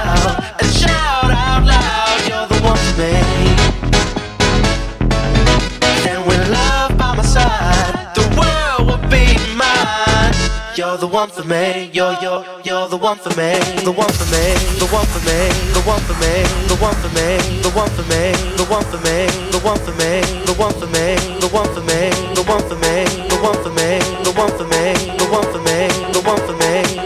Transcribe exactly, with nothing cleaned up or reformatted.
out and shout out loud, you're the one for me. Then with love by my side, the world will be mine. You're the one for me, you're, you're, you're the one for me. The one for me, the one for me, the one for me, the one for me, the one for me, the one for me, the one for me, the one for me, the one for me, the one for me, the one for me, the one for me, the one for me, the one for me,